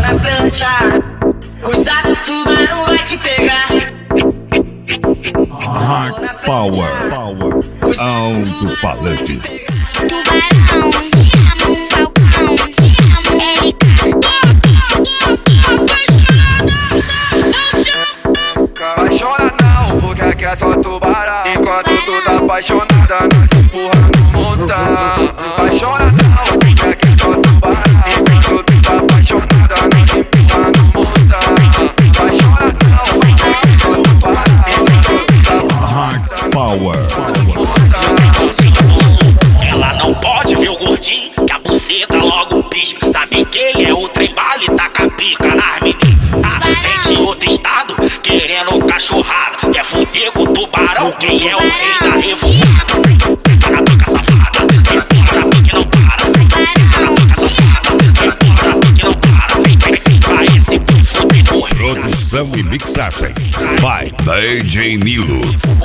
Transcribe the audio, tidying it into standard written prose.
na prancha. Cuidado, o tubarão vai te pegar. Hard Power Alto-falantes. Tubarão, te amo, falcão, te amo, LK. Apaixona não, porque aqui é só tubarão. Enquanto tu tá apaixonada, nós empurra no montão. Apaixona não, porque aqui é só tubarão. Enquanto tu tá apaixonada, nós empurra no montão. Apaixona não, porque aqui é só tubarão. Enquanto tu tá Hard Power. Ela não pode ver o gordinho, que a buceta logo pisca. Sabe que ele é o trem bala e taca pica nas meninas. Vem de outro estado, querendo cachorrada. Quer fuder com o tubarão, quem é o rei da revoada. Tá na boca safada, empurra na boca e não para. Tá na boca safada, empurra na boca e não para. Vai esse fuder com ele. Produção e mixagem by DJ Nilo.